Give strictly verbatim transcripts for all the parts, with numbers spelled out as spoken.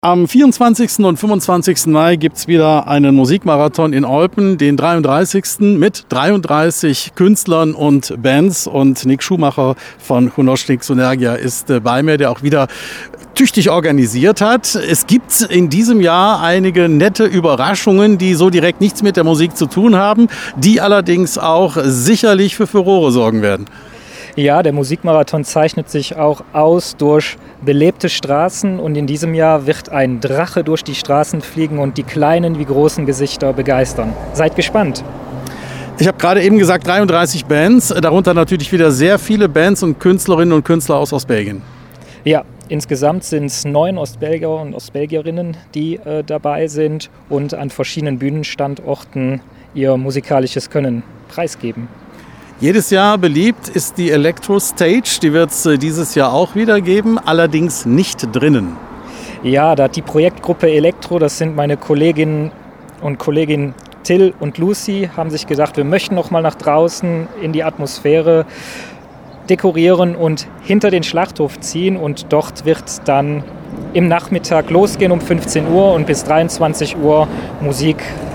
Am vierundzwanzigsten und fünfundzwanzigsten Mai gibt es wieder einen Musikmarathon in Olpen, den dreiunddreißigsten mit dreiunddreißig Künstlern und Bands. Und Nick Schumacher von Hunoschnik Synergia ist äh, bei mir, der auch wieder tüchtig organisiert hat. Es gibt in diesem Jahr einige nette Überraschungen, die so direkt nichts mit der Musik zu tun haben, die allerdings auch sicherlich für Furore sorgen werden. Ja, der Musikmarathon zeichnet sich auch aus durch belebte Straßen und in diesem Jahr wird ein Drache durch die Straßen fliegen und die kleinen wie großen Gesichter begeistern. Seid gespannt! Ich habe gerade eben gesagt dreiunddreißig Bands, darunter natürlich wieder sehr viele Bands und Künstlerinnen und Künstler aus Ostbelgien. Ja, insgesamt sind es neun Ostbelgier und Ostbelgierinnen, die äh, dabei sind und an verschiedenen Bühnenstandorten ihr musikalisches Können preisgeben. Jedes Jahr beliebt ist die Electro Stage, die wird es dieses Jahr auch wieder geben, allerdings nicht drinnen. Ja, da hat die Projektgruppe Elektro, das sind meine Kolleginnen und Kollegen Till und Lucy, haben sich gesagt, wir möchten noch mal nach draußen in die Atmosphäre dekorieren und hinter den Schlachthof ziehen und dort wird dann im Nachmittag losgehen um fünfzehn Uhr und bis dreiundzwanzig Uhr Musik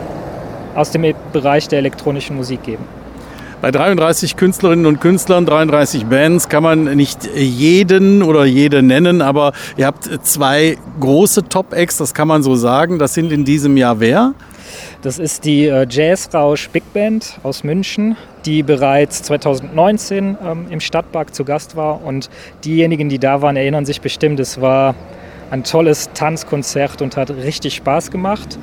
aus dem Bereich der elektronischen Musik geben. Bei dreiunddreißig Künstlerinnen und Künstlern, dreiunddreißig Bands kann man nicht jeden oder jede nennen, aber ihr habt zwei große Top-Acts, das kann man so sagen. Das sind in diesem Jahr wer? Das ist die äh, Jazzrausch Big Band aus München, die bereits zweitausendneunzehn ähm, im Stadtpark zu Gast war. Und diejenigen, die da waren, erinnern sich bestimmt, es war ein tolles Tanzkonzert und hat richtig Spaß gemacht.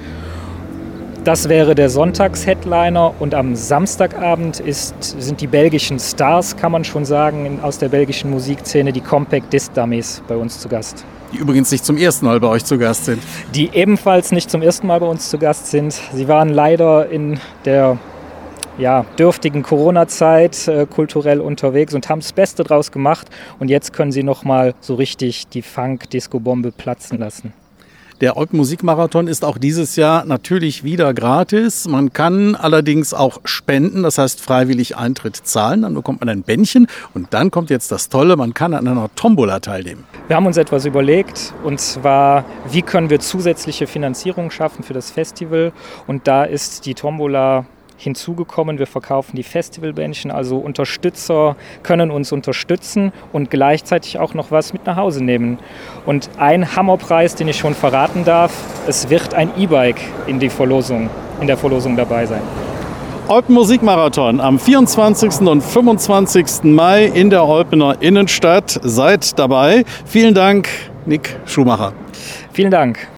Das wäre der Sonntags-Headliner und am Samstagabend ist, sind die belgischen Stars, kann man schon sagen, aus der belgischen Musikszene, die Compact Disc Dummies bei uns zu Gast. Die übrigens nicht zum ersten Mal bei euch zu Gast sind. Die ebenfalls nicht zum ersten Mal bei uns zu Gast sind. Sie waren leider in der ja, dürftigen Corona-Zeit äh, kulturell unterwegs und haben das Beste draus gemacht. Und jetzt können sie nochmal so richtig die Funk-Disco-Bombe platzen lassen. Der Olpen Musikmarathon ist auch dieses Jahr natürlich wieder gratis. Man kann allerdings auch spenden, das heißt freiwillig Eintritt zahlen. Dann bekommt man ein Bändchen und dann kommt jetzt das Tolle, man kann an einer Tombola teilnehmen. Wir haben uns etwas überlegt und zwar, wie können wir zusätzliche Finanzierung schaffen für das Festival? Und da ist die Tombola hinzugekommen. Wir verkaufen die Festivalbändchen, also Unterstützer können uns unterstützen und gleichzeitig auch noch was mit nach Hause nehmen. Und ein Hammerpreis, den ich schon verraten darf, es wird ein E-Bike in die Verlosung, in der Verlosung dabei sein. Olpen Musikmarathon am vierundzwanzigsten und fünfundzwanzigsten Mai in der Olpener Innenstadt. Seid dabei. Vielen Dank, Nick Schumacher. Vielen Dank.